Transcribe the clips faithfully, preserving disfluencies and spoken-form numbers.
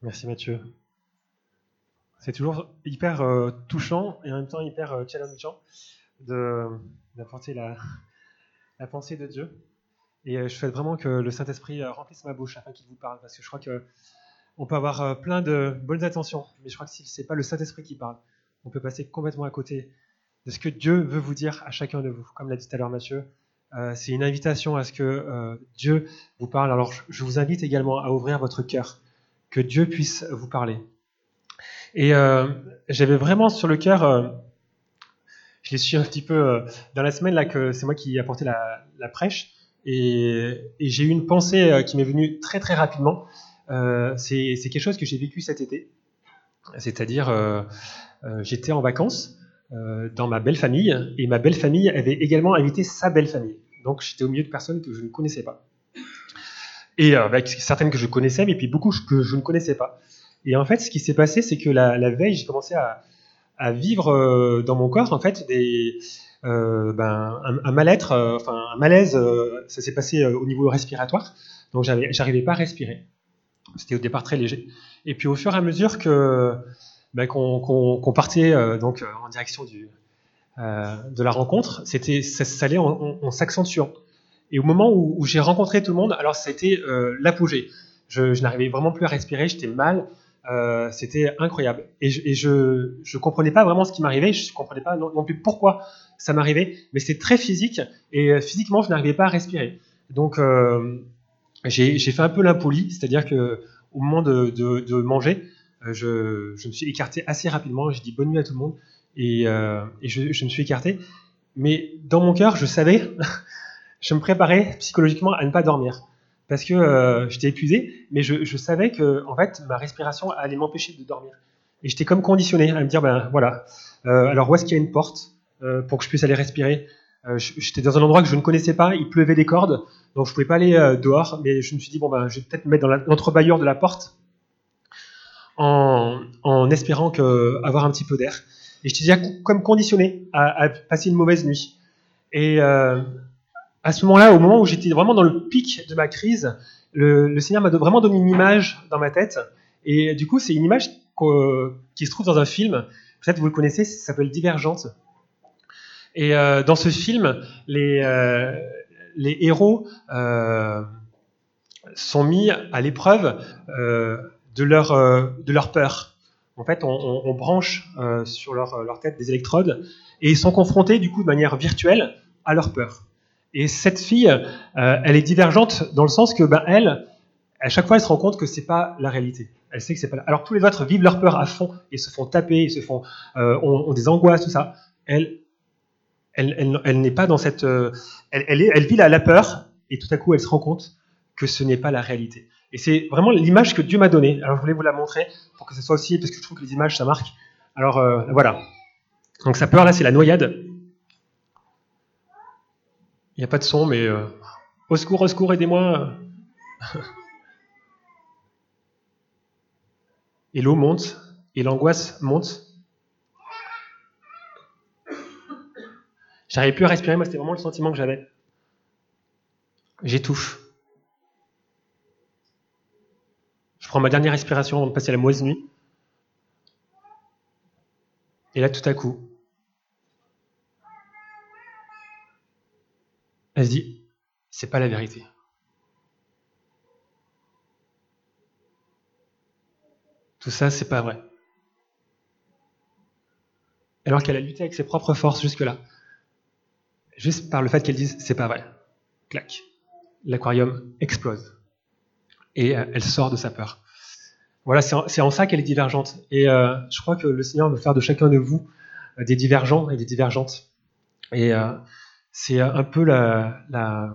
Merci Mathieu. C'est toujours hyper euh, touchant et en même temps hyper euh, challengeant de, d'apporter la, la pensée de Dieu. Et euh, je souhaite vraiment que le Saint-Esprit euh, remplisse ma bouche afin qu'il vous parle, parce que je crois qu'on peut avoir euh, plein de bonnes intentions, mais je crois que si ce n'est pas le Saint-Esprit qui parle, on peut passer complètement à côté de ce que Dieu veut vous dire à chacun de vous. Comme l'a dit tout à l'heure Mathieu, euh, c'est une invitation à ce que euh, Dieu vous parle. Alors je, je vous invite également à ouvrir votre cœur, que Dieu puisse vous parler. Et euh, j'avais vraiment sur le cœur, euh, je l'ai su un petit peu euh, dans la semaine là que c'est moi qui ai apporté la, la prêche, et, et j'ai eu une pensée euh, qui m'est venue très très rapidement. Euh, c'est, c'est quelque chose que j'ai vécu cet été, c'est-à-dire euh, euh, j'étais en vacances euh, dans ma belle famille, et ma belle famille avait également invité sa belle famille. Donc j'étais au milieu de personnes que je ne connaissais pas, et euh, avec certaines que je connaissais, mais puis beaucoup que je ne connaissais pas. Et en fait, ce qui s'est passé, c'est que la, la veille, j'ai commencé à, à vivre euh, dans mon corps, en fait, des, euh, ben, un, un mal-être, euh, enfin un malaise. Euh, ça s'est passé euh, au niveau respiratoire, donc j'avais, j'arrivais pas à respirer. C'était au départ très léger. Et puis au fur et à mesure que ben, qu'on, qu'on, qu'on partait euh, donc en direction du, euh, de la rencontre, c'était, ça, ça allait en, en, en s'accentuant. Et au moment où, où j'ai rencontré tout le monde, alors c'était euh, l'apogée. Je, je n'arrivais vraiment plus à respirer, j'étais mal. Euh, c'était incroyable. Et je, et je, je comprenais pas vraiment ce qui m'arrivait, je comprenais pas non, non plus pourquoi ça m'arrivait, mais c'était très physique, et euh, physiquement, je n'arrivais pas à respirer. Donc, euh, j'ai, j'ai fait un peu l'impoli, c'est-à-dire que au moment de, de, de manger, euh, je, je me suis écarté assez rapidement, j'ai dit bonne nuit à tout le monde, et, euh, et je, je me suis écarté. Mais dans mon cœur, je savais, je me préparais psychologiquement à ne pas dormir. Parce que euh, j'étais épuisé, mais je, je savais que en fait, ma respiration allait m'empêcher de dormir. Et j'étais comme conditionné à me dire, ben voilà, euh, alors où est-ce qu'il y a une porte euh, pour que je puisse aller respirer. euh, J'étais dans un endroit que je ne connaissais pas, il pleuvait des cordes, donc je pouvais pas aller euh, dehors, mais je me suis dit, bon ben, je vais peut-être me mettre dans la, l'entrebâilleur de la porte en, en espérant que, avoir un petit peu d'air. Et j'étais déjà comme conditionné à, à passer une mauvaise nuit. Et euh, à ce moment-là, au moment où j'étais vraiment dans le pic de ma crise, le, le Seigneur m'a vraiment donné une image dans ma tête. Et du coup, c'est une image qui se trouve dans un film. Peut-être vous le connaissez, ça s'appelle Divergente. Et euh, dans ce film, les, euh, les héros euh, sont mis à l'épreuve euh, de, leur, euh, de leur peur. En fait, on, on, on branche euh, sur leur, leur tête des électrodes et ils sont confrontés, du coup, de manière virtuelle à leur peur. Et cette fille, euh, elle est divergente dans le sens que, ben, elle, à chaque fois, elle se rend compte que c'est pas la réalité. Elle sait que c'est pas. La... Alors tous les autres vivent leur peur à fond, ils se font taper, ils se font, euh, ont, ont des angoisses, tout ça. Elle, elle, elle, elle n'est pas dans cette. Euh, elle, elle, est, elle vit la, la peur et tout à coup, elle se rend compte que ce n'est pas la réalité. Et c'est vraiment l'image que Dieu m'a donnée. Alors je voulais vous la montrer pour que ce soit aussi, parce que je trouve que les images ça marque. Alors euh, voilà. Donc sa peur là, c'est la noyade. Il n'y a pas de son, mais euh, au secours, au secours, aidez-moi. Et l'eau monte, et l'angoisse monte. J'arrivais plus à respirer, moi c'était vraiment le sentiment que j'avais. J'étouffe. Je prends ma dernière respiration avant de passer la mauvaise nuit. Et là, tout à coup, elle se dit, c'est pas la vérité. Tout ça, c'est pas vrai. Alors qu'elle a lutté avec ses propres forces jusque-là. Juste par le fait qu'elle dise, c'est pas vrai. Clac. L'aquarium explose. Et euh, elle sort de sa peur. Voilà, c'est en, c'est en ça qu'elle est divergente. Et euh, je crois que le Seigneur veut faire de chacun de vous euh, des divergents et des divergentes. Et euh, c'est un peu la, la,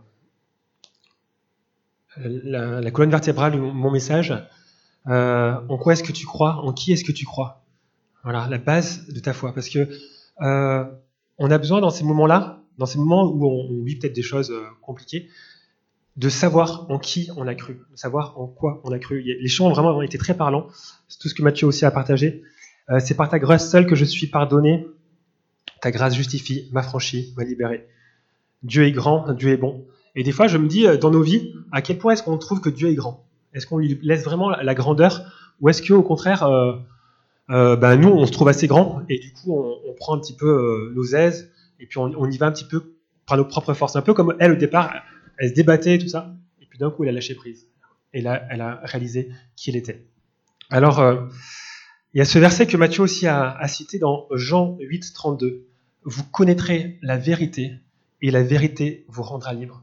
la, la colonne vertébrale de mon message. Euh, en quoi est-ce que tu crois? En qui est-ce que tu crois? Voilà, la base de ta foi. Parce que euh, on a besoin dans ces moments-là, dans ces moments où on, on vit peut-être des choses euh, compliquées, de savoir en qui on a cru, de savoir en quoi on a cru. Les chants ont vraiment été très parlants. C'est tout ce que Matthieu aussi a partagé. Euh, c'est par ta grâce seule que je suis pardonné. Ta grâce justifie, m'a franchi, m'a libéré. Dieu est grand, Dieu est bon. Et des fois, je me dis, dans nos vies, à quel point est-ce qu'on trouve que Dieu est grand? Est-ce qu'on lui laisse vraiment la grandeur Ou est-ce qu'au contraire, euh, euh, ben nous, on se trouve assez grand et du coup, on, on prend un petit peu euh, nos aises et puis on, on y va un petit peu par nos propres forces. Un peu comme elle, au départ, elle se débattait et tout ça. Et puis d'un coup, elle a lâché prise. Et là, elle a réalisé qui elle était. Alors, euh, il y a ce verset que Matthieu aussi a, a cité dans Jean huit, trente-deux. Vous connaîtrez la vérité et la vérité vous rendra libre.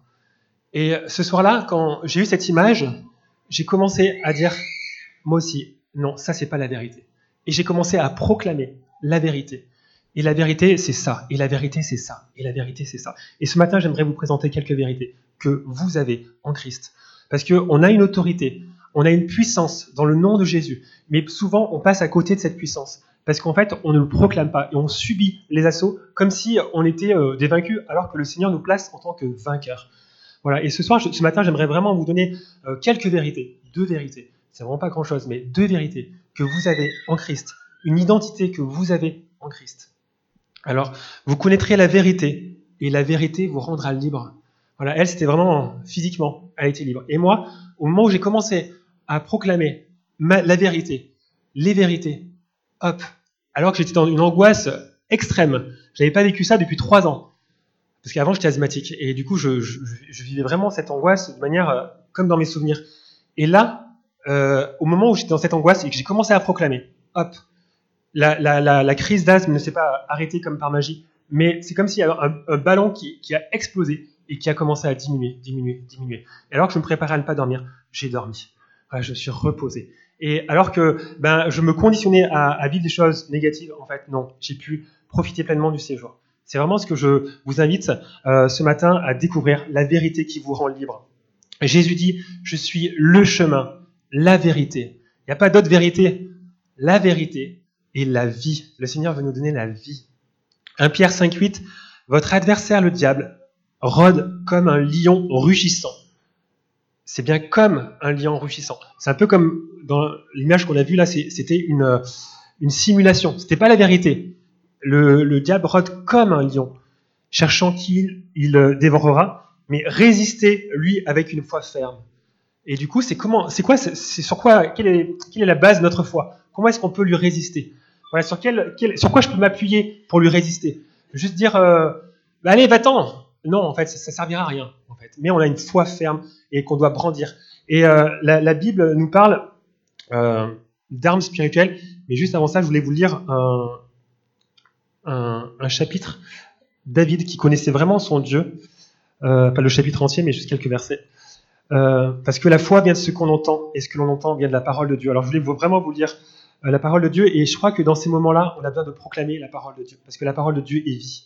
Et ce soir-là, quand j'ai eu cette image, j'ai commencé à dire, moi aussi, non, ça c'est pas la vérité. Et j'ai commencé à proclamer la vérité. Et la vérité, c'est ça. Et la vérité, c'est ça. Et la vérité, c'est ça. Et ce matin, j'aimerais vous présenter quelques vérités que vous avez en Christ. Parce qu'on a une autorité, on a une puissance dans le nom de Jésus. Mais souvent, on passe à côté de cette puissance. Parce qu'en fait, on ne le proclame pas. Et on subit les assauts comme si on était euh, des vaincus, alors que le Seigneur nous place en tant que vainqueurs. Voilà. Et ce soir, je, ce matin, j'aimerais vraiment vous donner euh, quelques vérités. Deux vérités. C'est vraiment pas grand-chose, mais deux vérités que vous avez en Christ. Une identité que vous avez en Christ. Alors, vous connaîtrez la vérité, et la vérité vous rendra libre. Voilà, elle, c'était vraiment physiquement, elle était libre. Et moi, au moment où j'ai commencé à proclamer ma, la vérité, les vérités, hop, alors que j'étais dans une angoisse extrême, j'avais pas vécu ça depuis trois ans, parce qu'avant j'étais asthmatique, et du coup, je, je, je vivais vraiment cette angoisse de manière euh, comme dans mes souvenirs. Et là, euh, au moment où j'étais dans cette angoisse et que j'ai commencé à proclamer, hop, la, la, la, la crise d'asthme ne s'est pas arrêtée comme par magie, mais c'est comme s'il y avait un, un ballon qui, qui a explosé et qui a commencé à diminuer, diminuer, diminuer. Et alors que je me préparais à ne pas dormir, j'ai dormi. Voilà, je me suis reposé. Et alors que ben, je me conditionnais à, à vivre des choses négatives, en fait, non, j'ai pu profiter pleinement du séjour. C'est vraiment ce que je vous invite euh, ce matin à découvrir, la vérité qui vous rend libre. Jésus dit, je suis le chemin, la vérité. Il n'y a pas d'autre vérité. La vérité et la vie. Le Seigneur veut nous donner la vie. premier Pierre cinq, huit, votre adversaire, le diable, rôde comme un lion rugissant. C'est bien comme un lion rugissant. C'est un peu comme dans l'image qu'on a vue là, c'était une, une simulation. C'était pas la vérité. Le, le diable rôde comme un lion, cherchant qui il dévorera, mais résistez lui avec une foi ferme. Et du coup, c'est comment, c'est quoi, c'est, c'est sur quoi, quelle est, quelle est la base de notre foi? Comment est-ce qu'on peut lui résister? Voilà, sur quel, quel, sur quoi je peux m'appuyer pour lui résister? Juste dire, euh, bah allez, va-t'en. Non, en fait, ça, ça servira à rien, en fait. Mais on a une foi ferme et qu'on doit brandir. Et euh, la, la Bible nous parle euh, d'armes spirituelles. Mais juste avant ça, je voulais vous lire un, un, un chapitre. David, qui connaissait vraiment son Dieu, euh, pas le chapitre entier, mais juste quelques versets. Euh, parce que la foi vient de ce qu'on entend, et ce que l'on entend vient de la parole de Dieu. Alors je voulais vraiment vous lire euh, la parole de Dieu, et je crois que dans ces moments-là, on a besoin de proclamer la parole de Dieu, parce que la parole de Dieu est vie.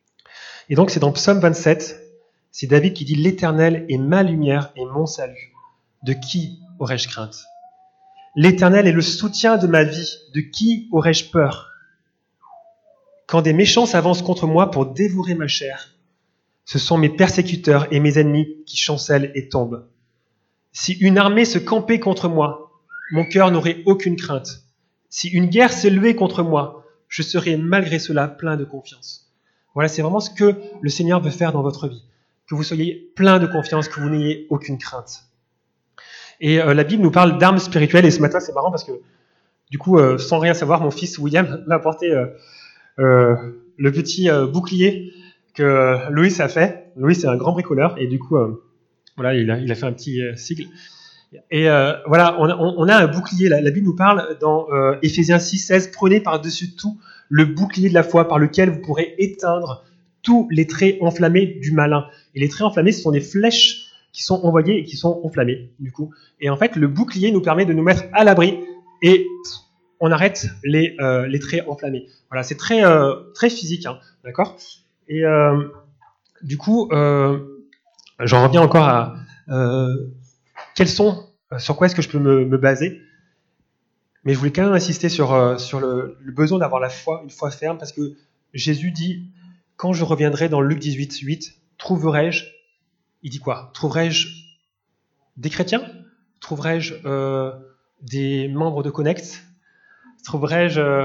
Et donc c'est dans Psaume vingt-sept, c'est David qui dit « L'Éternel est ma lumière et mon salut. De qui aurais-je crainte ? L'Éternel est le soutien de ma vie. De qui aurais-je peur ? Quand des méchants s'avancent contre moi pour dévorer ma chair, ce sont mes persécuteurs et mes ennemis qui chancellent et tombent. Si une armée se campait contre moi, mon cœur n'aurait aucune crainte. Si une guerre s'élevait contre moi, je serais malgré cela plein de confiance. » Voilà, c'est vraiment ce que le Seigneur veut faire dans votre vie. Que vous soyez plein de confiance, que vous n'ayez aucune crainte. Et euh, la Bible nous parle d'armes spirituelles, et ce matin c'est marrant parce que, du coup, euh, sans rien savoir, mon fils William m'a apporté euh, euh, le petit euh, bouclier que euh, Louis a fait. Louis c'est un grand bricoleur, et du coup, euh, voilà, il a, il a fait un petit euh, sigle. Et euh, voilà, on a, on a un bouclier. La, la Bible nous parle dans euh, Éphésiens six, seize, prenez par-dessus tout le bouclier de la foi par lequel vous pourrez éteindre tous les traits enflammés du malin. Et les traits enflammés, ce sont des flèches qui sont envoyées et qui sont enflammées, du coup. Et en fait, le bouclier nous permet de nous mettre à l'abri et on arrête les, euh, les traits enflammés. Voilà, c'est très, euh, très physique, hein, d'accord ? Et euh, du coup, euh, j'en reviens encore à euh, quels sont, sur quoi est-ce que je peux me, me baser ? Mais je voulais quand même insister sur, euh, sur le, le besoin d'avoir la foi, une foi ferme, parce que Jésus dit, quand je reviendrai dans Luc dix-huit, huit, trouverai-je, il dit quoi ? Trouverai-je des chrétiens ? Trouverai-je euh, des membres de Connect ? Trouverai-je euh,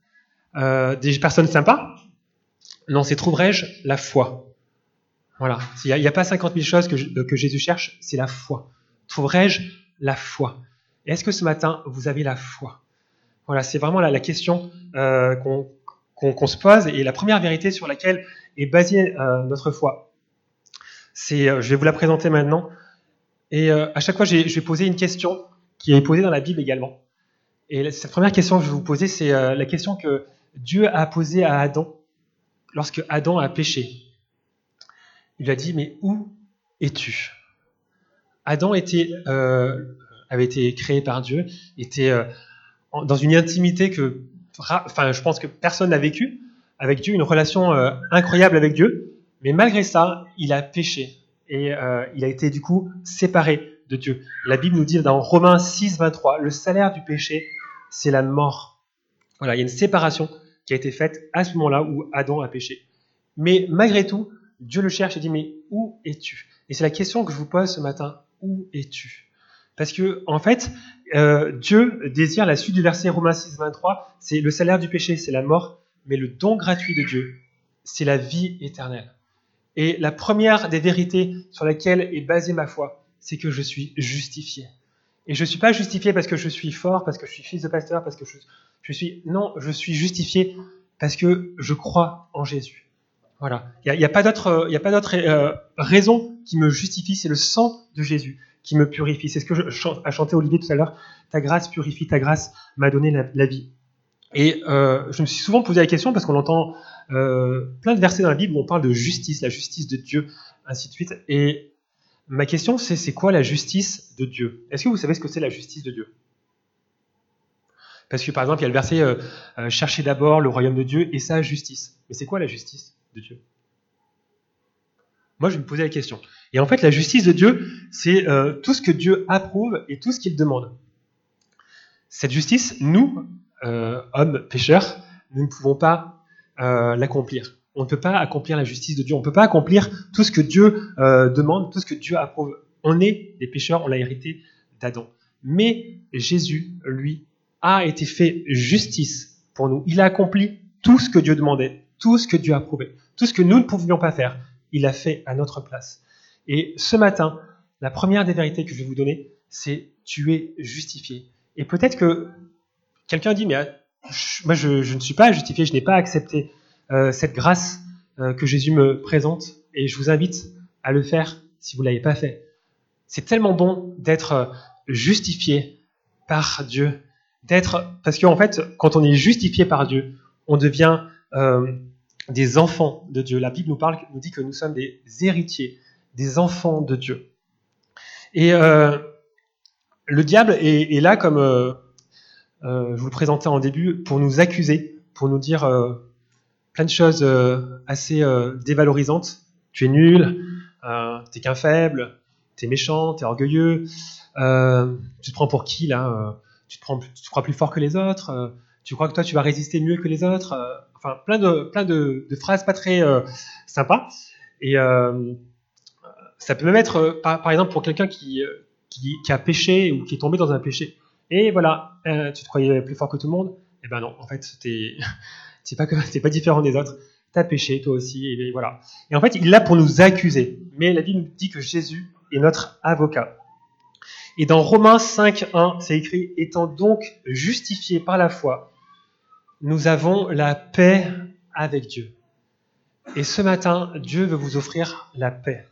euh, des personnes sympas ? Non, c'est trouverai-je la foi. Voilà. Il n'y a, a pas cinquante mille choses que, je, que Jésus cherche, c'est la foi. Trouverai-je la foi ? Et est-ce que ce matin, vous avez la foi? Voilà, c'est vraiment la, la question euh, qu'on, qu'on, qu'on se pose, et la première vérité sur laquelle est basée euh, notre foi. C'est, euh, je vais vous la présenter maintenant. Et euh, à chaque fois, j'ai, je vais poser une question qui est posée dans la Bible également. Et cette première question que je vais vous poser, c'est euh, la question que Dieu a posée à Adam lorsque Adam a péché. Il lui a dit, mais où es-tu? Adam était, euh, avait été créé par Dieu, était euh, dans une intimité que, enfin, je pense que personne n'a vécu avec Dieu, une relation euh, incroyable avec Dieu, mais malgré ça, il a péché et euh, il a été du coup séparé de Dieu. La Bible nous dit dans Romains six, vingt-trois, le salaire du péché, c'est la mort. Voilà, il y a une séparation qui a été faite à ce moment-là où Adam a péché. Mais malgré tout, Dieu le cherche et dit, mais où es-tu? Et c'est la question que je vous pose ce matin, où es-tu? Parce que, en fait, euh, Dieu désire, la suite du verset Romains six, vingt-trois, c'est le salaire du péché, c'est la mort, mais le don gratuit de Dieu, c'est la vie éternelle. Et la première des vérités sur laquelle est basée ma foi, c'est que je suis justifié. Et je ne suis pas justifié parce que je suis fort, parce que je suis fils de pasteur, parce que je, je suis... Non, je suis justifié parce que je crois en Jésus. Voilà. Il n'y a, a pas d'autre, y a pas d'autre euh, raison qui me justifie, c'est le sang de Jésus qui me purifie. C'est ce que je, je a chanté Olivier tout à l'heure. Ta grâce purifie, ta grâce m'a donné la, la vie. Et euh, je me suis souvent posé la question parce qu'on entend euh, plein de versets dans la Bible où on parle de justice, la justice de Dieu, ainsi de suite. Et ma question, c'est c'est quoi la justice de Dieu? Est-ce que vous savez ce que c'est la justice de Dieu? Parce que par exemple, il y a le verset euh, euh, « Cherchez d'abord le royaume de Dieu et sa justice ». Mais c'est quoi la justice de Dieu? Moi, je vais me poser la question. Et en fait, la justice de Dieu, c'est euh, tout ce que Dieu approuve et tout ce qu'il demande. Cette justice, nous, euh, hommes pécheurs, nous ne pouvons pas euh, l'accomplir. On ne peut pas accomplir la justice de Dieu. On ne peut pas accomplir tout ce que Dieu euh, demande, tout ce que Dieu approuve. On est des pécheurs, on l'a hérité d'Adam. Mais Jésus, lui, a été fait justice pour nous. Il a accompli tout ce que Dieu demandait, tout ce que Dieu approuvait, tout ce que nous ne pouvions pas faire. Il a fait à notre place. Et ce matin, la première des vérités que je vais vous donner, c'est tu es justifié. Et peut-être que quelqu'un dit, mais moi je, je ne suis pas justifié, je n'ai pas accepté euh, cette grâce euh, que Jésus me présente, et je vous invite à le faire si vous ne l'avez pas fait. C'est tellement bon d'être justifié par Dieu, d'être, parce qu'en fait, quand on est justifié par Dieu, on devient euh, des enfants de Dieu. La Bible nous parle, nous dit que nous sommes des héritiers, des enfants de Dieu. Et euh, le diable est, est là, comme euh, euh, je vous le présentais en début, pour nous accuser, pour nous dire euh, plein de choses euh, assez euh, dévalorisantes. Tu es nul, euh, t'es qu'un faible, t'es méchant, t'es orgueilleux, euh, tu te prends pour qui là euh, tu, te prends, tu te crois plus fort que les autres, euh, tu crois que toi tu vas résister mieux que les autres, euh, enfin plein de, plein de, de phrases pas très euh, sympas. Et euh, ça peut même être, euh, par, par exemple, pour quelqu'un qui, qui, qui a péché ou qui est tombé dans un péché. Et voilà, euh, tu te croyais plus fort que tout le monde. Eh ben non, en fait, t'es, t'es pas, t'es pas différent des autres. T'as péché, toi aussi, et voilà. Et en fait, il est là pour nous accuser. Mais la Bible nous dit que Jésus est notre avocat. Et dans Romains cinq, un, c'est écrit « Étant donc justifiés par la foi, nous avons la paix avec Dieu. » Et ce matin, Dieu veut vous offrir la paix.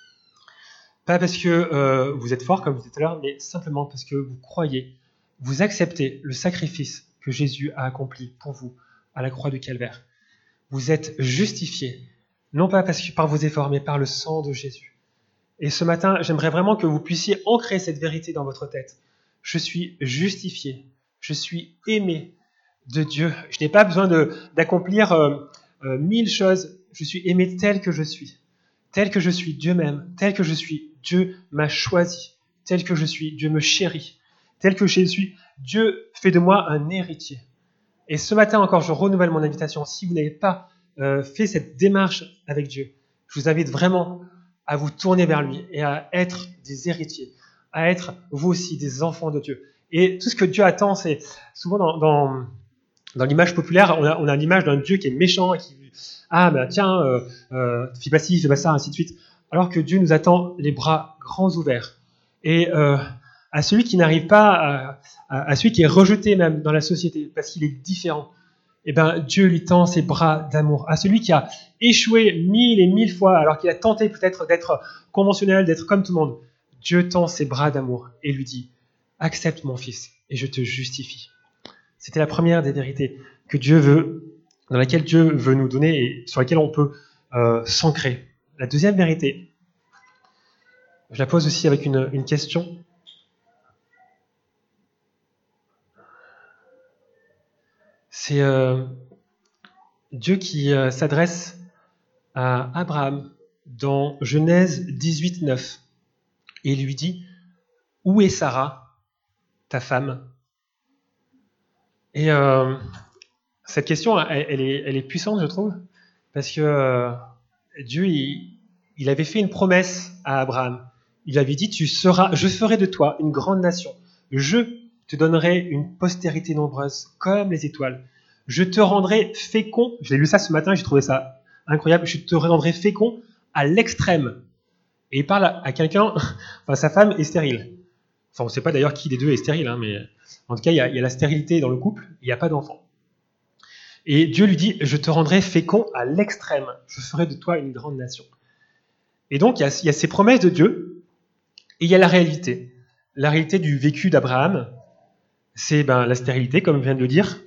Pas parce que euh, vous êtes fort, comme je disais tout à l'heure, mais simplement parce que vous croyez, vous acceptez le sacrifice que Jésus a accompli pour vous à la croix du Calvaire. Vous êtes justifiés, non pas parce que par vos efforts, mais par le sang de Jésus. Et ce matin, j'aimerais vraiment que vous puissiez ancrer cette vérité dans votre tête. Je suis justifié, je suis aimé de Dieu. Je n'ai pas besoin de, d'accomplir euh, euh, mille choses. Je suis aimé tel que je suis. Tel que je suis, Dieu m'aime. Tel que je suis, Dieu m'a choisi. Tel que je suis, Dieu me chérit. Tel que je suis, Dieu fait de moi un héritier. Et ce matin encore, je renouvelle mon invitation. Si vous n'avez pas euh, fait cette démarche avec Dieu, je vous invite vraiment à vous tourner vers lui et à être des héritiers, à être vous aussi des enfants de Dieu. Et tout ce que Dieu attend, c'est souvent dans, dans, dans l'image populaire, on a, on a l'image d'un Dieu qui est méchant et qui ah ben tiens, euh, euh, fais pas ci, fais pas ça, ainsi de suite. Alors que Dieu nous attend les bras grands ouverts. Et euh, à celui qui n'arrive pas, à, à, à celui qui est rejeté même dans la société parce qu'il est différent, eh ben, Dieu lui tend ses bras d'amour. À celui qui a échoué mille et mille fois, alors qu'il a tenté peut-être d'être conventionnel, d'être comme tout le monde, Dieu tend ses bras d'amour et lui dit « Accepte mon fils et je te justifie ». C'était la première des vérités que Dieu veut, dans laquelle Dieu veut nous donner et sur laquelle on peut euh, s'ancrer. La deuxième vérité, je la pose aussi avec une, une question. C'est euh, Dieu qui euh, s'adresse à Abraham dans Genèse dix-huit, neuf et il lui dit « Où est Sarah, ta femme ?» Et euh, cette question, elle, elle, est, elle est puissante, je trouve, parce que euh, Dieu, il, il avait fait une promesse à Abraham. Il avait dit, tu seras, je ferai de toi une grande nation. Je te donnerai une postérité nombreuse comme les étoiles. Je te rendrai fécond. J'ai lu ça ce matin, j'ai trouvé ça incroyable. Je te rendrai fécond à l'extrême. Et il parle à, à quelqu'un, enfin sa femme est stérile. Enfin, on ne sait pas d'ailleurs qui des deux est stérile, hein, mais en tout cas, il y, a, il y a la stérilité dans le couple, il n'y a pas d'enfant. Et Dieu lui dit, je te rendrai fécond à l'extrême. Je ferai de toi une grande nation. Et donc, il y a, il y a ces promesses de Dieu, et il y a la réalité. La réalité du vécu d'Abraham, c'est ben, la stérilité, comme je viens de le dire.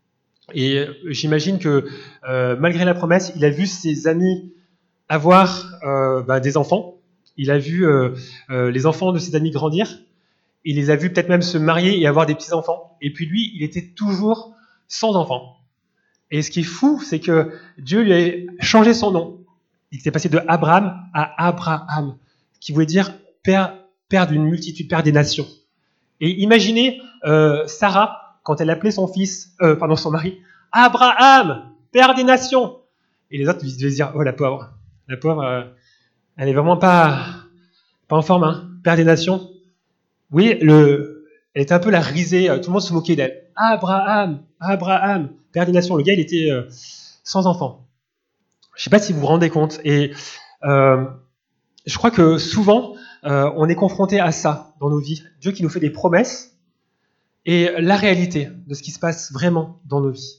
Et j'imagine que euh, malgré la promesse, il a vu ses amis avoir euh, ben, des enfants. Il a vu euh, euh, les enfants de ses amis grandir. Il les a vus peut-être même se marier et avoir des petits-enfants. Et puis lui, il était toujours sans enfants. Et ce qui est fou, c'est que Dieu lui a changé son nom. Il s'est passé de Abraham à Abraham, qui voulait dire père, père d'une multitude, père des nations. Et imaginez euh, Sarah, quand elle appelait son fils, euh, pardon, son mari, Abraham, père des nations. Et les autres devaient se dire, oh la pauvre, la pauvre, euh, elle est vraiment pas, pas en forme, hein, père des nations. Oui, le, elle était un peu la risée, tout le monde se moquait d'elle. Abraham, Abraham, père des nations. Le gars, il était euh, sans enfant. Je ne sais pas si vous vous rendez compte. Et euh, je crois que souvent, euh, on est confronté à ça dans nos vies. Dieu qui nous fait des promesses et la réalité de ce qui se passe vraiment dans nos vies.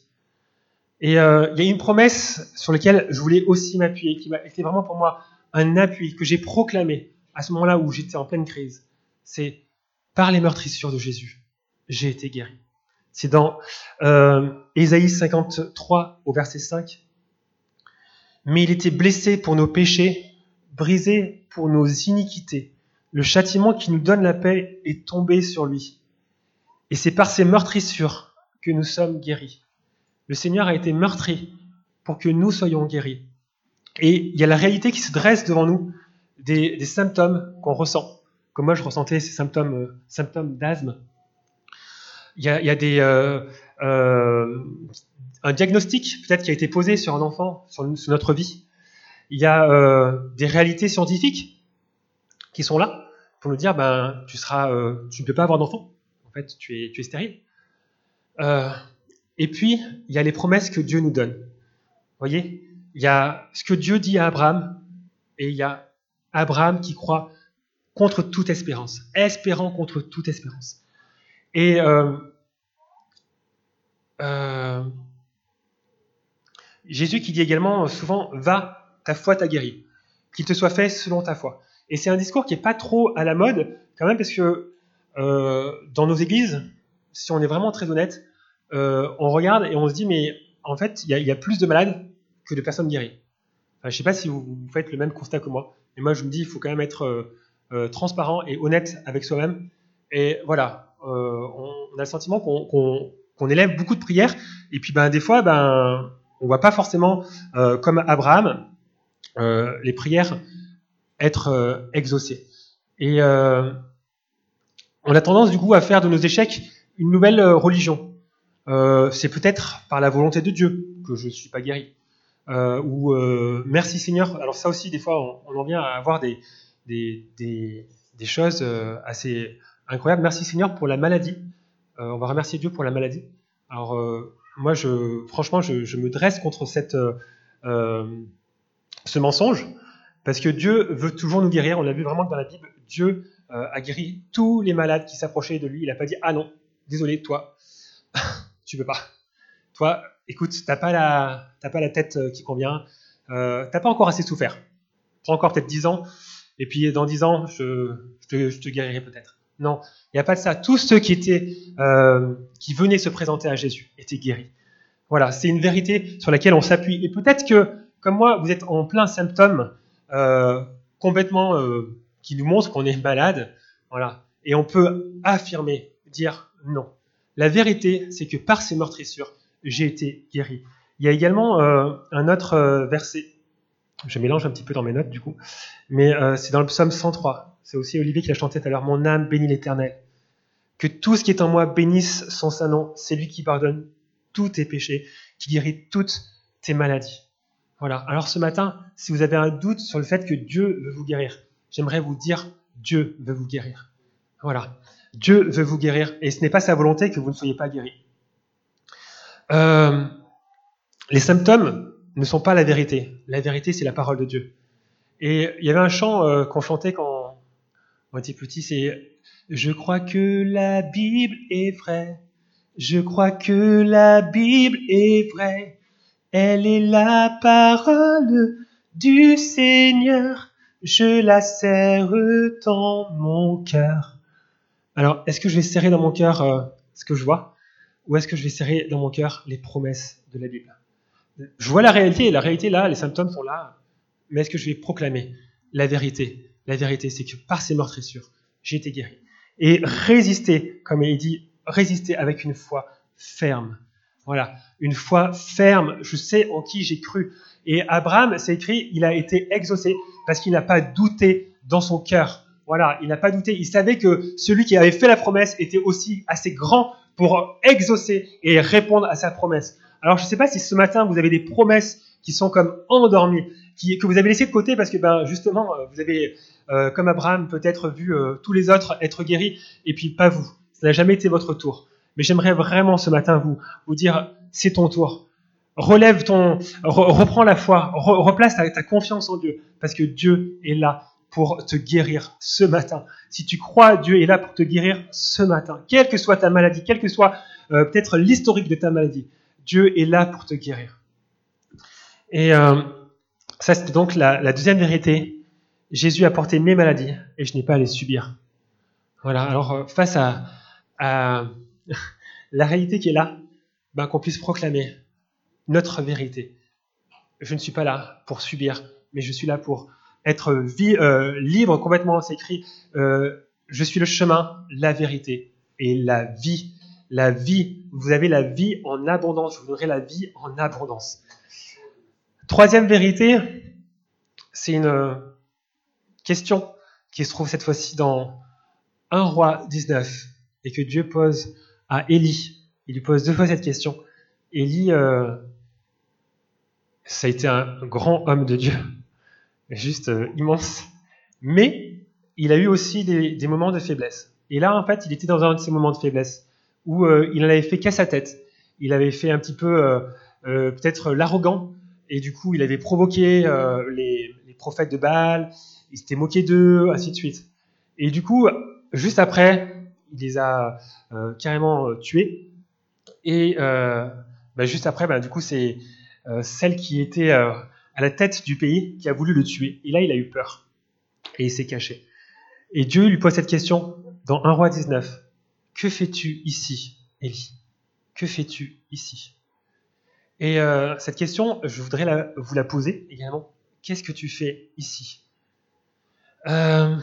Et euh, il y a une promesse sur laquelle je voulais aussi m'appuyer, qui m'a été vraiment pour moi un appui, que j'ai proclamé à ce moment-là où j'étais en pleine crise. C'est par les meurtrissures de Jésus, j'ai été guéri. C'est dans euh, Ésaïe cinquante-trois au verset cinq. Mais il était blessé pour nos péchés, brisé pour nos iniquités. Le châtiment qui nous donne la paix est tombé sur lui. Et c'est par ces meurtrissures que nous sommes guéris. Le Seigneur a été meurtri pour que nous soyons guéris. Et il y a la réalité qui se dresse devant nous, des, des symptômes qu'on ressent. Comme moi, je ressentais ces symptômes, euh, symptômes d'asthme. Il y a, il y a des, euh, euh, un diagnostic peut-être qui a été posé sur un enfant, sur, sur notre vie. Il y a euh, des réalités scientifiques qui sont là pour nous dire, ben, tu seras, euh, tu ne peux pas avoir d'enfant. En fait, tu es, tu es stérile. Euh, et puis, il y a les promesses que Dieu nous donne. Vous voyez, il y a ce que Dieu dit à Abraham, et il y a Abraham qui croit contre toute espérance, espérant contre toute espérance. Et euh, euh, Jésus qui dit également souvent, va, ta foi t'a guéri, qu'il te soit fait selon ta foi. Et c'est un discours qui n'est pas trop à la mode, quand même, parce que euh, dans nos églises, si on est vraiment très honnête, euh, on regarde et on se dit, mais en fait, il y, y a plus de malades que de personnes guéries. Enfin, je ne sais pas si vous, vous faites le même constat que moi, mais moi je me dis, il faut quand même être euh, euh, transparent et honnête avec soi-même. Et voilà, euh, on, on a le sentiment qu'on, qu'on, qu'on élève beaucoup de prières, et puis ben, des fois, ben, on ne voit pas forcément, euh, comme Abraham, euh, les prières être euh, exaucées. Et euh, on a tendance du coup à faire de nos échecs une nouvelle euh, religion. Euh, c'est peut-être par la volonté de Dieu que je ne suis pas guéri. Euh, ou euh, merci Seigneur. Alors ça aussi, des fois, on, on en vient à avoir des, des, des, des choses euh, assez incroyables. Merci Seigneur pour la maladie. Euh, on va remercier Dieu pour la maladie. Alors euh, moi, je, franchement, je, je me dresse contre cette, euh, ce mensonge, parce que Dieu veut toujours nous guérir. On l'a vu vraiment dans la Bible. Dieu euh, a guéri tous les malades qui s'approchaient de lui. Il n'a pas dit « Ah non, désolé, toi, tu peux pas. Toi, écoute, t'as pas la, t'as pas la tête qui convient, euh, t'as pas encore assez souffert. Prends encore peut-être dix ans, et puis dans dix ans, je, je, te, je te guérirai peut-être. » Non, il n'y a pas de ça. Tous ceux qui étaient, euh, qui venaient se présenter à Jésus étaient guéris. Voilà, c'est une vérité sur laquelle on s'appuie. Et peut-être que, comme moi, vous êtes en plein symptôme euh, complètement euh, qui nous montre qu'on est malade. Voilà, et on peut affirmer, dire non. La vérité, c'est que par ces meurtrissures, j'ai été guéri. Il y a également euh, un autre euh, verset. Je mélange un petit peu dans mes notes du coup, mais euh, c'est dans le psaume cent trois. C'est aussi Olivier qui l'a chanté tout à l'heure. Mon âme bénit l'Éternel. Que tout ce qui est en moi bénisse son saint nom. C'est lui qui pardonne tous tes péchés, qui guérit toutes tes maladies. Voilà. Alors ce matin, si vous avez un doute sur le fait que Dieu veut vous guérir, j'aimerais vous dire Dieu veut vous guérir. Voilà. Dieu veut vous guérir et ce n'est pas sa volonté que vous ne soyez pas guéri. Euh, les symptômes ne sont pas la vérité. La vérité, c'est la parole de Dieu. Et il y avait un chant euh, qu'on chantait quand on était petit, c'est « Je crois que la Bible est vraie, je crois que la Bible est vraie, elle est la parole du Seigneur, je la serre dans mon cœur. » Alors, est-ce que je vais serrer dans mon cœur euh, ce que je vois, ou est-ce que je vais serrer dans mon cœur les promesses de la Bible ? Je vois la réalité, et la réalité là, les symptômes sont là, mais est-ce que je vais proclamer la vérité ? La vérité, c'est que par ces meurtrissures, j'ai été guéri. Et résister, comme il dit, résister avec une foi ferme. Voilà, une foi ferme, je sais en qui j'ai cru. Et Abraham, c'est écrit, il a été exaucé parce qu'il n'a pas douté dans son cœur. Voilà, il n'a pas douté, il savait que celui qui avait fait la promesse était aussi assez grand pour exaucer et répondre à sa promesse. Alors, je ne sais pas si ce matin, vous avez des promesses qui sont comme endormies, qui, que vous avez laissées de côté parce que, ben, justement, vous avez, euh, comme Abraham, peut-être vu euh, tous les autres être guéris, et puis pas vous. Ça n'a jamais été votre tour. Mais j'aimerais vraiment ce matin vous, vous dire, c'est ton tour. Relève ton, re, reprends la foi, re, replace ta, ta confiance en Dieu, parce que Dieu est là pour te guérir ce matin. Si tu crois, Dieu est là pour te guérir ce matin. Quelle que soit ta maladie, quelle que soit euh, peut-être l'historique de ta maladie, Dieu est là pour te guérir. Et euh, ça, c'est donc la, la deuxième vérité. Jésus a porté mes maladies et je n'ai pas à les subir. Voilà, alors euh, face à, à la réalité qui est là, ben, qu'on puisse proclamer notre vérité. Je ne suis pas là pour subir, mais je suis là pour être vie, euh, libre complètement. C'est écrit, euh, je suis le chemin, la vérité et la vie. La vie, vous avez la vie en abondance, je vous donnerai la vie en abondance. Troisième vérité, c'est une question qui se trouve cette fois-ci dans un roi dix-neuf et que Dieu pose à Élie. Il lui pose deux fois cette question. Élie, euh, ça a été un grand homme de Dieu, juste euh, immense, mais il a eu aussi des, des moments de faiblesse. Et là, en fait, il était dans un de ces moments de faiblesse où euh, il n'en avait fait qu'à sa tête. Il avait fait un petit peu, euh, euh, peut-être l'arrogant, et du coup, il avait provoqué euh, les, les prophètes de Baal, il s'était moqué d'eux, ainsi de suite. Et du coup, juste après, il les a euh, carrément euh, tués. Et euh, bah, juste après, bah, du coup, c'est euh, celle qui était euh, à la tête du pays qui a voulu le tuer. Et là, il a eu peur. Et il s'est caché. Et Dieu lui pose cette question dans un roi dix-neuf. Que fais-tu ici, Élie ? Que fais-tu ici ? Et euh, cette question, je voudrais la, vous la poser également. Qu'est-ce que tu fais ici ? euh,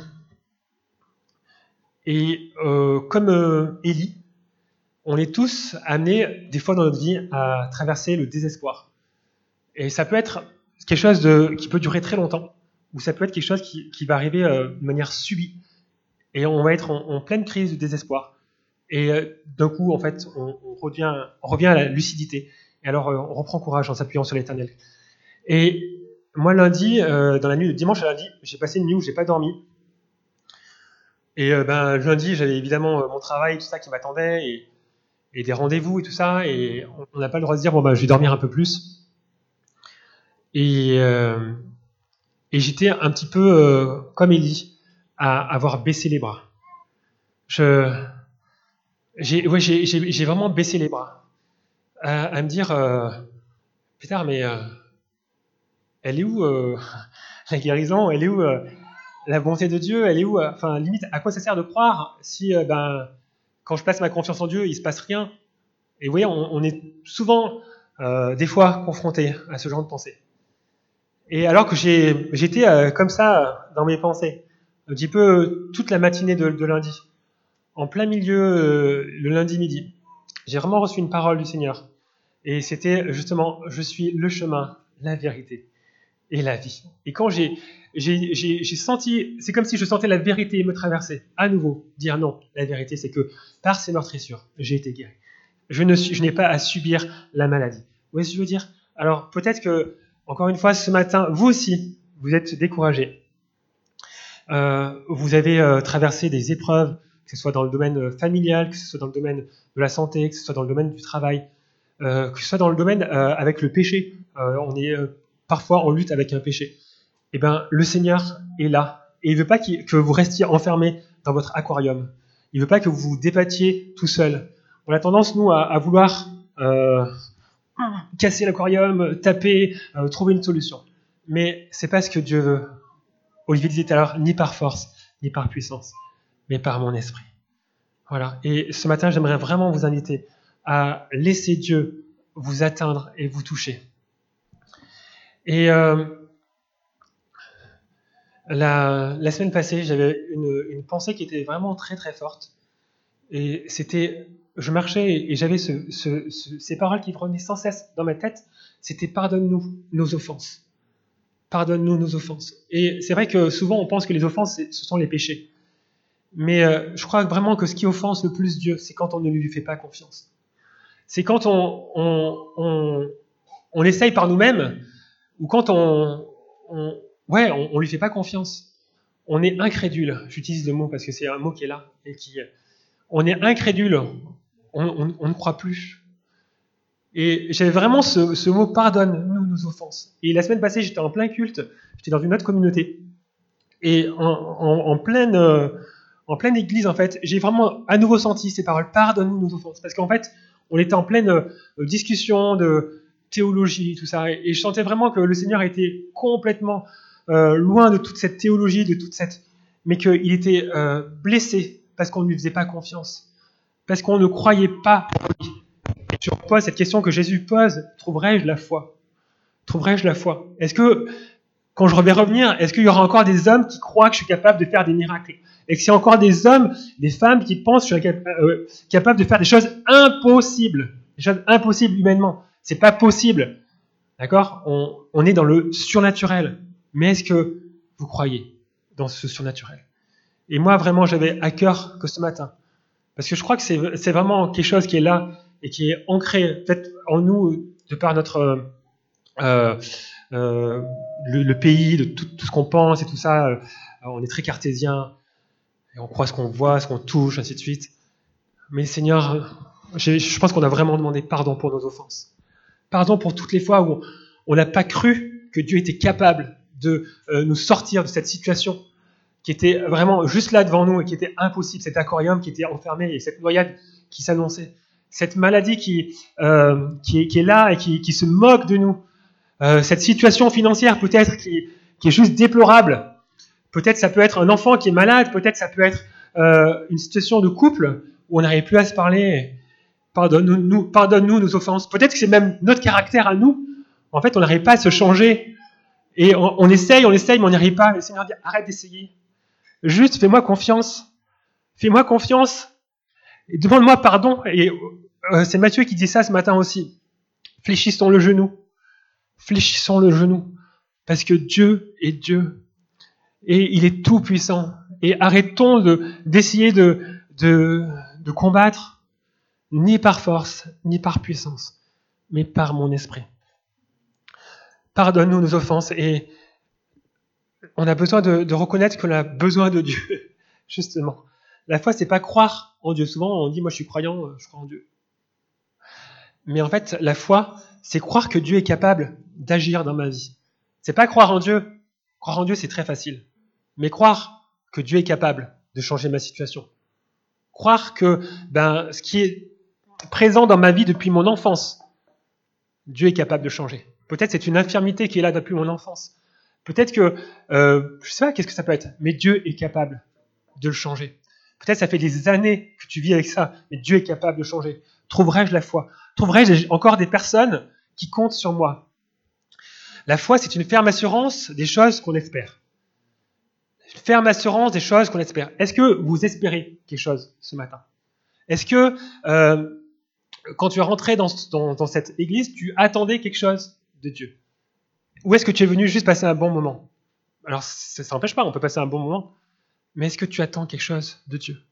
Et euh, comme euh, Élie, on est tous amenés, des fois dans notre vie, à traverser le désespoir. Et ça peut être quelque chose de, qui peut durer très longtemps, ou ça peut être quelque chose qui, qui va arriver euh, de manière subie. Et on va être en, en pleine crise de désespoir. Et euh, d'un coup, en fait, on, on, revient, on revient à la lucidité. Et alors, euh, on reprend courage en s'appuyant sur l'Éternel. Et moi, lundi, euh, dans la nuit de dimanche à lundi, j'ai passé une nuit où j'ai pas dormi. Et euh, ben, lundi, j'avais évidemment euh, mon travail, tout ça qui m'attendait, et, et des rendez-vous et tout ça. Et on n'a pas le droit de se dire, bon, ben, je vais dormir un peu plus. Et, euh, et j'étais un petit peu euh, comme Élie, à avoir baissé les bras. Je, j'ai, ouais, j'ai, j'ai, j'ai vraiment baissé les bras. À, à me dire, euh, putain, mais euh, elle est où euh, la guérison? Elle est où euh, la bonté de Dieu? Elle est où euh, Enfin, limite, à quoi ça sert de croire si, euh, ben, quand je place ma confiance en Dieu, il se passe rien? Et vous voyez, on, on est souvent, euh, des fois, confronté à ce genre de pensée. Et alors que j'ai, j'étais euh, comme ça dans mes pensées, un petit peu toute la matinée de, de lundi, en plein milieu, euh, le lundi midi, j'ai vraiment reçu une parole du Seigneur. Et c'était justement, je suis le chemin, la vérité et la vie. Et quand j'ai, j'ai, j'ai, j'ai senti, c'est comme si je sentais la vérité me traverser, à nouveau, dire non, la vérité c'est que par ces meurtrissures, j'ai été guéri. Je, ne suis, je n'ai pas à subir la maladie. Vous voyez ce que je veux dire? Alors peut-être que, encore une fois, ce matin, vous aussi, vous êtes découragés. Euh, vous avez euh, traversé des épreuves, que ce soit dans le domaine familial, que ce soit dans le domaine de la santé, que ce soit dans le domaine du travail, euh, que ce soit dans le domaine euh, avec le péché. Euh, on est euh, parfois en lutte avec un péché. Eh bien, le Seigneur est là et il veut pas qu'il, que vous restiez enfermés dans votre aquarium. Il veut pas que vous vous débattiez tout seul. On a tendance, nous, à, à vouloir euh, casser l'aquarium, taper, euh, trouver une solution. Mais c'est pas ce que Dieu veut. Olivier disait tout à l'heure, ni par force, ni par puissance, mais par mon esprit. Voilà. Et ce matin, j'aimerais vraiment vous inviter à laisser Dieu vous atteindre et vous toucher. Et euh, la, la semaine passée, j'avais une, une pensée qui était vraiment très très forte. Et c'était, je marchais et j'avais ce, ce, ce, ces paroles qui revenaient sans cesse dans ma tête. C'était pardonne-nous nos offenses. Pardonne-nous nos offenses. Et c'est vrai que souvent on pense que les offenses, ce sont les péchés. Mais euh, je crois vraiment que ce qui offense le plus Dieu, c'est quand on ne lui fait pas confiance. C'est quand on, on, on, on essaye par nous-mêmes, ou quand on, on ouais, on, on lui fait pas confiance. On est incrédule. J'utilise le mot parce que c'est un mot qui est là et qui, on est incrédule. On, on, on ne croit plus. Et j'avais vraiment ce, ce mot pardonne-nous nos offenses. Et la semaine passée, j'étais en plein culte, j'étais dans une autre communauté, et en, en, en pleine euh, en pleine église, en fait, j'ai vraiment à nouveau senti ces paroles pardonne-nous nos offenses, parce qu'en fait, on était en pleine euh, discussion de théologie, tout ça, et, et je sentais vraiment que le Seigneur était complètement euh, loin de toute cette théologie, de toute cette, mais qu'il était euh, blessé parce qu'on ne lui faisait pas confiance, parce qu'on ne croyait pas en lui. Je repose cette question que Jésus pose, trouverai-je la foi? Trouverai-je la foi? Est-ce que, quand je vais revenir, est-ce qu'il y aura encore des hommes qui croient que je suis capable de faire des miracles? Et que c'est encore des hommes, des femmes qui pensent que je suis euh, capable de faire des choses impossibles, des choses impossibles humainement? C'est pas possible, d'accord? on, on est dans le surnaturel. Mais est-ce que vous croyez dans ce surnaturel? Et moi, vraiment, j'avais à cœur que ce matin, parce que je crois que c'est, c'est vraiment quelque chose qui est là, et qui est ancré peut-être en nous de par notre euh, euh, le, le pays, de tout, tout ce qu'on pense et tout ça. Euh, on est très cartésien et on croit ce qu'on voit, ce qu'on touche, ainsi de suite. Mais Seigneur, je pense qu'on a vraiment demandé pardon pour nos offenses. Pardon pour toutes les fois où on n'a pas cru que Dieu était capable de euh, nous sortir de cette situation qui était vraiment juste là devant nous et qui était impossible, cet aquarium qui était enfermé et cette noyade qui s'annonçait. Cette maladie qui, euh, qui, est, qui est là et qui, qui se moque de nous. Euh, cette situation financière peut-être qui, qui est juste déplorable. Peut-être ça peut être un enfant qui est malade. Peut-être ça peut être euh, une situation de couple où on n'arrive plus à se parler. Pardonne-nous, pardonne-nous nos offenses. Peut-être que c'est même notre caractère à nous. En fait, on n'arrive pas à se changer. Et on, on essaye, on essaye, mais on n'y arrive pas. Le Seigneur dit, arrête d'essayer. Juste, fais-moi confiance. Fais-moi confiance. Et demande-moi pardon. Et euh, c'est Matthieu qui dit ça ce matin aussi. Fléchissons le genou. Fléchissons le genou. Parce que Dieu est Dieu. Et il est tout puissant. Et arrêtons de, d'essayer de, de, de combattre, ni par force, ni par puissance, mais par mon esprit. Pardonne-nous nos offenses. Et on a besoin de, de reconnaître qu'on a besoin de Dieu, justement. La foi, c'est pas croire en Dieu. Souvent, on dit, moi, je suis croyant, je crois en Dieu. Mais en fait, la foi, c'est croire que Dieu est capable d'agir dans ma vie. C'est pas croire en Dieu. Croire en Dieu, c'est très facile. Mais croire que Dieu est capable de changer ma situation. Croire que ben, ce qui est présent dans ma vie depuis mon enfance, Dieu est capable de changer. Peut-être c'est une infirmité qui est là depuis mon enfance. Peut-être que, euh, je ne sais pas qu'est-ce que ça peut être, mais Dieu est capable de le changer. Peut-être ça fait des années que tu vis avec ça, mais Dieu est capable de changer. Trouverai-je la foi? Trouverai-je encore des personnes qui comptent sur moi? La foi, c'est une ferme assurance des choses qu'on espère. Une ferme assurance des choses qu'on espère. Est-ce que vous espérez quelque chose ce matin? Est-ce que, euh, quand tu es rentré dans, dans, dans cette église, tu attendais quelque chose de Dieu? Ou est-ce que tu es venu juste passer un bon moment? Alors, ça n'empêche pas, on peut passer un bon moment, mais est-ce que tu attends quelque chose de Dieu?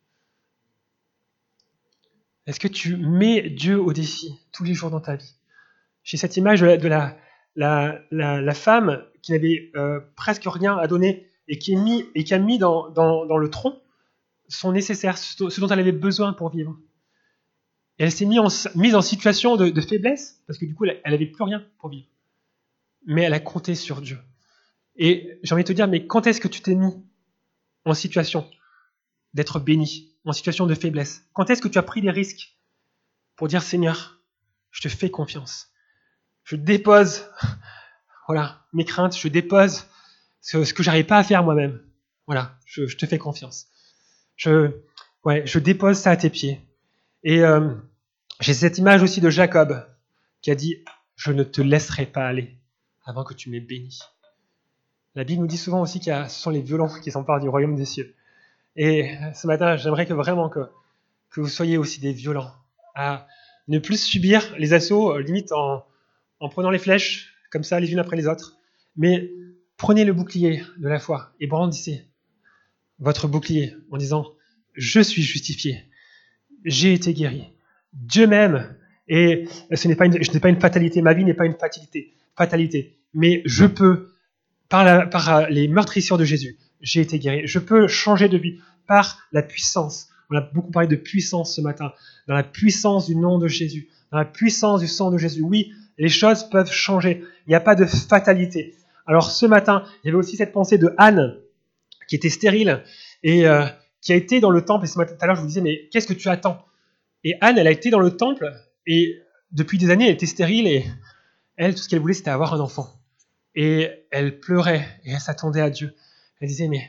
Est-ce que tu mets Dieu au défi tous les jours dans ta vie? J'ai cette image de la, de la, la, la, la femme qui n'avait euh, presque rien à donner et qui, est mis, et qui a mis dans, dans, dans le tronc son nécessaire, ce dont elle avait besoin pour vivre. Et elle s'est mise en, mise en situation de, de faiblesse, parce que du coup, elle n'avait plus rien pour vivre. Mais elle a compté sur Dieu. Et j'ai envie de te dire, mais quand est-ce que tu t'es mis en situation d'être béni, en situation de faiblesse? Quand est-ce que tu as pris des risques pour dire, Seigneur, je te fais confiance. Je dépose voilà, mes craintes, je dépose ce, ce que j'arrive pas à faire moi-même. Voilà, je, je te fais confiance. Je, ouais, je dépose ça à tes pieds. Et euh, j'ai cette image aussi de Jacob qui a dit « Je ne te laisserai pas aller avant que tu m'aies béni ». La Bible nous dit souvent aussi que ce sont les violents qui s'emparent du royaume des cieux. Et ce matin, j'aimerais que vraiment que, que vous soyez aussi des violents, à ne plus subir les assauts, limite en, en prenant les flèches, comme ça, les unes après les autres. Mais prenez le bouclier de la foi et brandissez votre bouclier en disant « Je suis justifié, j'ai été guéri, Dieu m'aime, et ce n'est pas une, ce n'est pas une fatalité, ma vie n'est pas une fatalité, fatalité, mais je peux, par, la, par les meurtrissures de Jésus, j'ai été guéri, je peux changer de vie par la puissance. On a beaucoup parlé de puissance ce matin, dans la puissance du nom de Jésus, dans la puissance du sang de Jésus. Oui, les choses peuvent changer, il n'y a pas de fatalité. Alors ce matin, il y avait aussi cette pensée de Anne, qui était stérile, et euh, qui a été dans le temple, et ce matin, tout à l'heure je vous disais, mais qu'est-ce que tu attends? Et Anne, elle a été dans le temple, et depuis des années, elle était stérile, et elle, tout ce qu'elle voulait, c'était avoir un enfant. Et elle pleurait, et elle s'attendait à Dieu. Elle disait, mais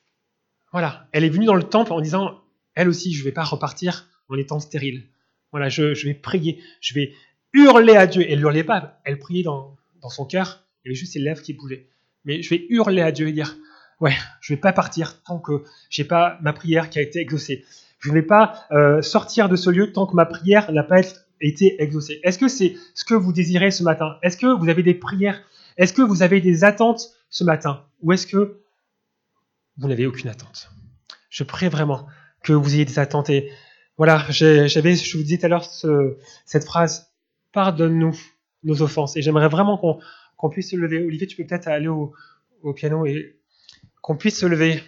voilà, elle est venue dans le temple en disant, elle aussi, je ne vais pas repartir en étant stérile. Voilà, je, je vais prier, je vais hurler à Dieu. Elle ne hurlait pas, elle priait dans, dans son cœur, il y avait juste ses lèvres qui bougeaient. Mais je vais hurler à Dieu et dire, ouais, je ne vais pas partir tant que je n'ai pas ma prière qui a été exaucée. Je ne vais pas euh, sortir de ce lieu tant que ma prière n'a pas été exaucée. Est-ce que c'est ce que vous désirez ce matin? Est-ce que vous avez des prières? Est-ce que vous avez des attentes ce matin? Ou est-ce que vous n'avez aucune attente? Je prie vraiment que vous ayez des attentes. Et voilà, j'avais, je vous disais tout à l'heure ce, cette phrase, pardonne-nous nos offenses. Et j'aimerais vraiment qu'on, qu'on puisse se lever. Olivier, tu peux peut-être aller au, au piano et qu'on puisse se lever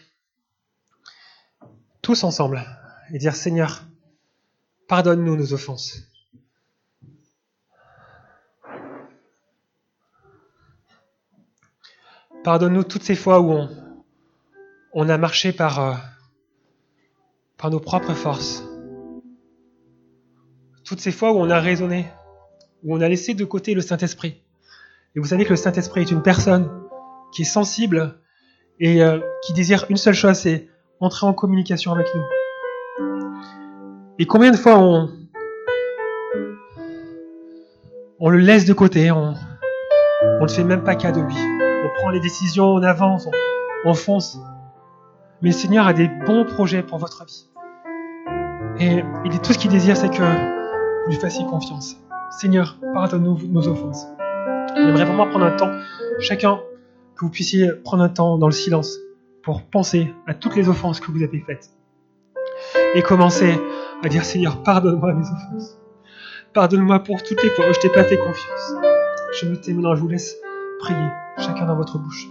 tous ensemble et dire, Seigneur, pardonne-nous nos offenses. Pardonne-nous toutes ces fois où on, on a marché par, euh, par nos propres forces. Toutes ces fois où on a raisonné, où on a laissé de côté le Saint-Esprit. Et vous savez que le Saint-Esprit est une personne qui est sensible et euh, qui désire une seule chose, c'est entrer en communication avec nous. Et combien de fois on, on le laisse de côté, on on ne fait même pas cas de lui. On prend les décisions, on avance, on, on fonce. Mais le Seigneur a des bons projets pour votre vie. Et il est tout ce qu'il désire, c'est que vous lui fassiez confiance. Seigneur, pardonne-nous nos offenses. J'aimerais vraiment prendre un temps, chacun, que vous puissiez prendre un temps dans le silence pour penser à toutes les offenses que vous avez faites. Et commencer à dire, Seigneur, pardonne-moi mes offenses. Pardonne-moi pour toutes les fois où je t'ai pas fait confiance. Je me tais maintenant, je vous laisse prier, chacun dans votre bouche.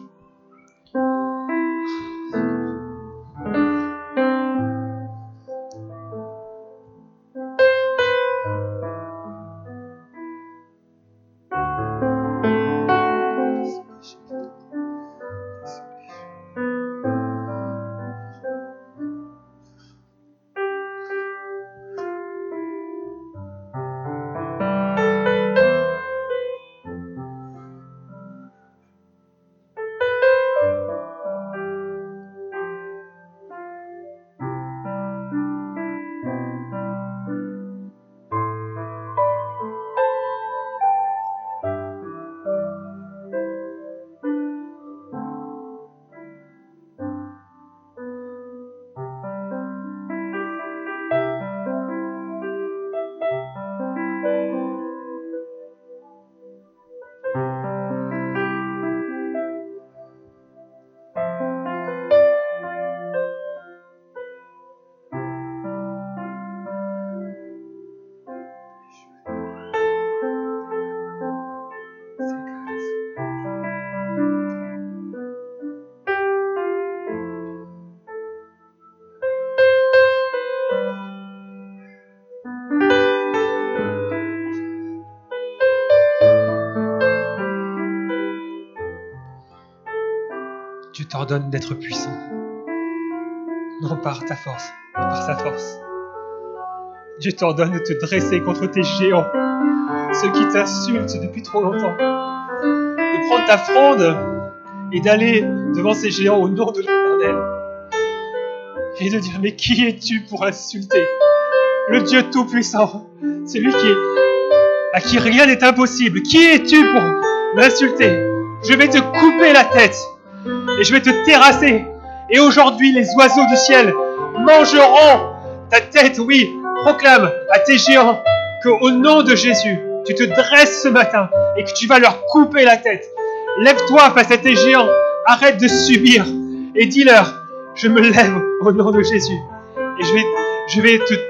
t'ordonne d'être puissant. Non par ta force, mais par sa force. Dieu t'ordonne de te dresser contre tes géants, ceux qui t'insultent depuis trop longtemps, de prendre ta fronde et d'aller devant ces géants au nom de l'Éternel. Et de dire, mais qui es-tu pour insulter le Dieu Tout-Puissant, celui qui est, à qui rien n'est impossible? Qui es-tu pour m'insulter? Je vais te couper la tête et je vais te terrasser. Et aujourd'hui, les oiseaux du ciel mangeront ta tête. Oui, proclame à tes géants qu'au nom de Jésus, tu te dresses ce matin et que tu vas leur couper la tête. Lève-toi face à tes géants. Arrête de subir et dis-leur, je me lève au nom de Jésus et je vais, je vais te